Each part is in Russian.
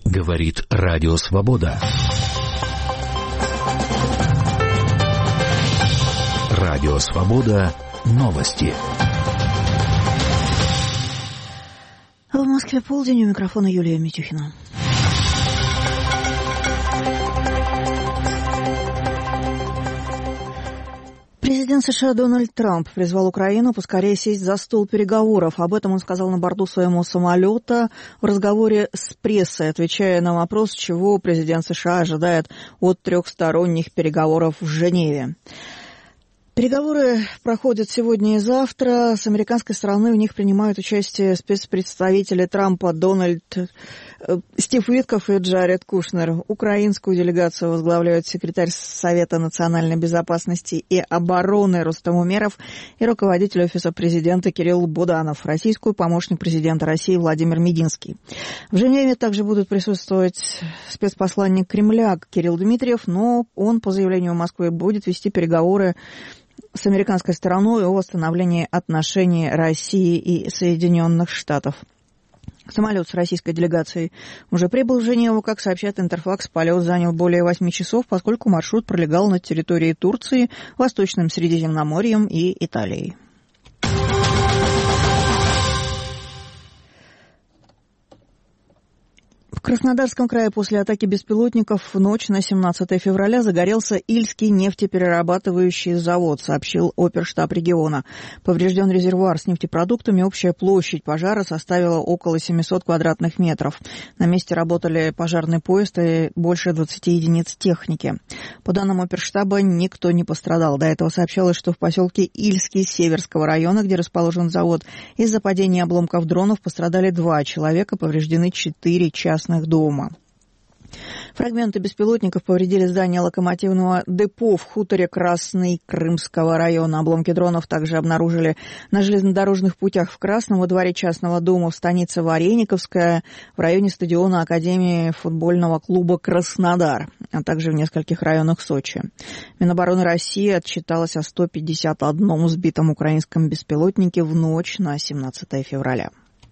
Говорит Радио Свобода. Радио Свобода. Новости. В Москве полдень, у микрофона Юлия Митюхина. Президент США Дональд Трамп призвал Украину поскорее сесть за стол переговоров. Об этом он сказал на борту своего самолета в разговоре с прессой, отвечая на вопрос, чего президент США ожидает от трехсторонних переговоров в Женеве. Переговоры проходят сегодня и завтра. С американской стороны в них принимают участие спецпредставители Трампа Стив Витков и Джаред Кушнер. Украинскую делегацию возглавляют секретарь Совета национальной безопасности и обороны Рустам Умеров и руководитель Офиса президента Кирилл Буданов, российскую помощник президента России Владимир Мединский. В Женеве также будут присутствовать спецпосланник Кремля Кирилл Дмитриев, но он, по заявлению Москвы, будет вести переговоры с американской стороной о восстановлении отношений России и Соединенных Штатов. Самолет с российской делегацией уже прибыл в Женеву. Как сообщает Интерфакс, полет занял более 8 часов, поскольку маршрут пролегал над территорией Турции, Восточным Средиземноморьем и Италией. В Краснодарском крае после атаки беспилотников в ночь на 17 февраля загорелся Ильский нефтеперерабатывающий завод, сообщил оперштаб региона. Поврежден резервуар с нефтепродуктами, общая площадь пожара составила около 700 квадратных метров. На месте работали пожарный поезд и больше 20 единиц техники. По данным оперштаба, никто не пострадал. До этого сообщалось, что в поселке Ильский Северского района, где расположен завод, из-за падения обломков дронов пострадали 2 человека, повреждены 4 частных дома. Фрагменты беспилотников повредили здание локомотивного депо в хуторе Красный Крымского района. Обломки дронов также обнаружили на железнодорожных путях в Красном, во дворе частного дома в станице Варениковская, в районе стадиона Академии футбольного клуба «Краснодар», а также в нескольких районах Сочи. Минобороны России отчиталась о 151 сбитом украинском беспилотнике в ночь на 17 февраля.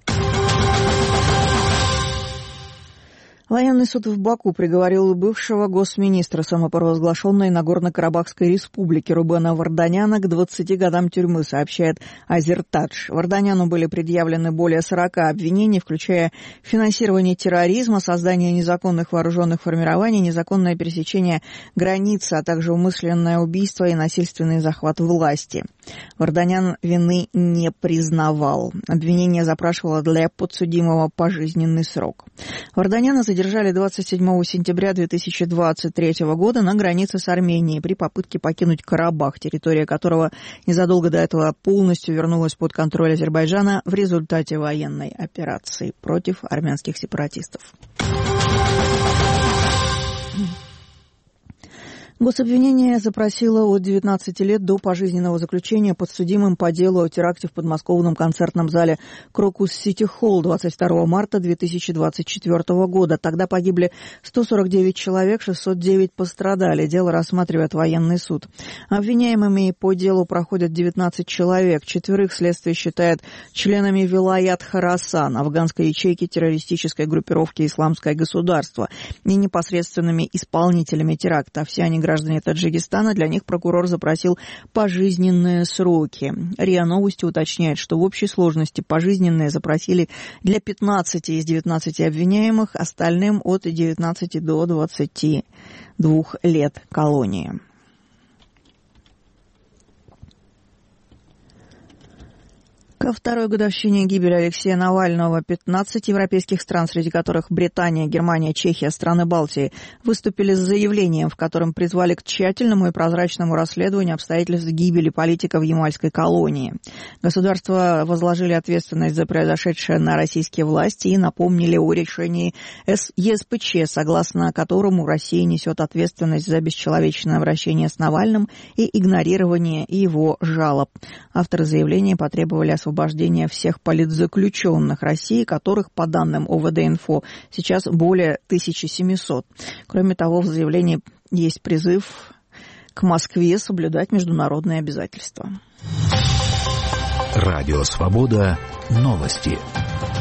Военный суд в Баку приговорил бывшего госминистра самопровозглашенной Нагорно-Карабахской республики Рубена Варданяна к 20 годам тюрьмы, сообщает Азертадж. Варданяну были предъявлены более 40 обвинений, включая финансирование терроризма, создание незаконных вооруженных формирований, незаконное пересечение границы, а также умышленное убийство и насильственный захват власти. Варданян вины не признавал. Обвинение запрашивало для подсудимого пожизненный срок. Варданяна задержали 27 сентября 2023 года на границе с Арменией при попытке покинуть Карабах, территория которого незадолго до этого полностью вернулась под контроль Азербайджана в результате военной операции против армянских сепаратистов. Гособвинение запросило от 19 лет до пожизненного заключения подсудимым по делу о теракте в подмосковном концертном зале «Крокус Сити Холл» 22 марта 2024 года. Тогда погибли 149 человек, 609 пострадали. Дело рассматривает военный суд. Обвиняемыми по делу проходят 19 человек. 4 следствие считает членами Вилаят Хорасан, афганской ячейки террористической группировки «Исламское государство», и непосредственными исполнителями теракта. Все они граждане Таджикистана, для них прокурор запросил пожизненные сроки. РИА Новости уточняет, что в общей сложности пожизненные запросили для 15 из 19 обвиняемых, остальным от 19 до 22 лет колонии. Ко второй годовщине гибели Алексея Навального 15 европейских стран, среди которых Британия, Германия, Чехия, страны Балтии, выступили с заявлением, в котором призвали к тщательному и прозрачному расследованию обстоятельств гибели политика в ямальской колонии. Государства возложили ответственность за произошедшее на российские власти и напомнили о решении ЕСПЧ, согласно которому Россия несет ответственность за бесчеловечное обращение с Навальным и игнорирование его жалоб. Авторы заявления потребовали освобождения всех политзаключенных России, которых, по данным ОВД-Инфо, сейчас более 1700. Кроме того, в заявлении есть призыв к Москве соблюдать международные обязательства. Радио «Свобода». Новости.